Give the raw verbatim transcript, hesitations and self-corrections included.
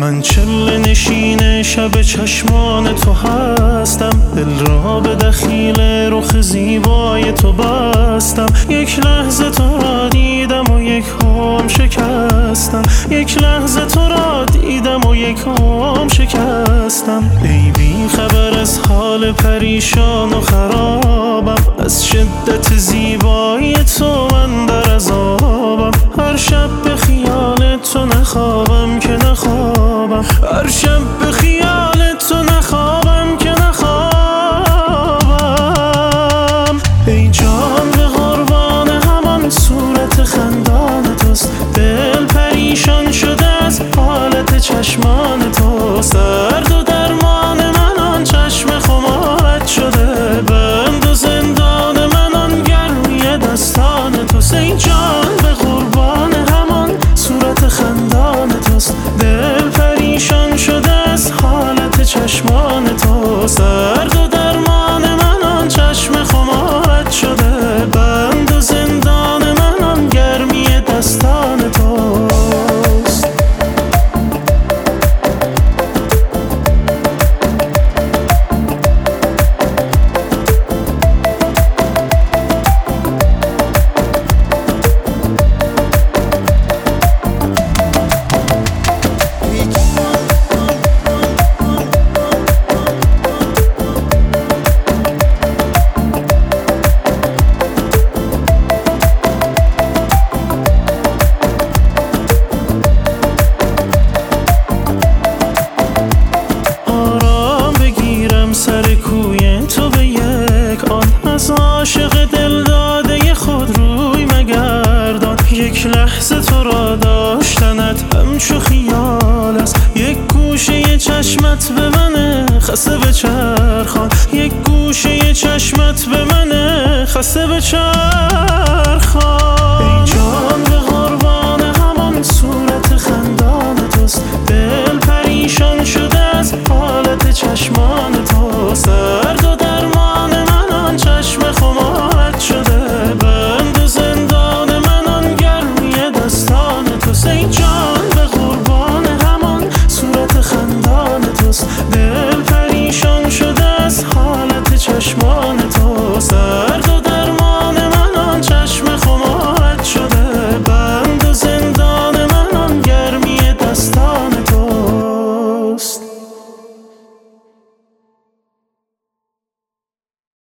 من چله نشین شب چشمان تو هستم، دل را به دخیل رخ زیبای تو بستم. یک لحظه تو را دیدم و یک هام شکستم، یک لحظه تو را دیدم و یک هام شکستم. ای بی خبر از حال پریشان و خرابم، از شدت زیبایی تو من در عذابم. هر شب به خیال تو نخوابم که نخوابم، هر شب به خیال تو نخوابم که نخوابم. ای جان به قربان همان صورت خندان توست، دل پریشان شده از حالت چشمان تو. سرد و درمان من آن چشم خمارت شده، بند و زندان من آن گرمی دستان توست. ای جان به قربان همان صورت خندان توست، دل پریشان شده از حالت چشمان تو. سرد و درمان من آن چشم خمارت شده، بند و زندان من آن گرمی دستان توست. سر کوی تو به یک آن، از عاشق دل داده خود روی مگردان. یک لحظه تو را داشتنت همچو خیال است، یک گوشه چشمت به من خسته به چرخان، یک گوشه چشمت به من خسته به چرخان. ای جان به قربان همان صورت خندان توست، دل پریشان شده از حالت چشمان تو.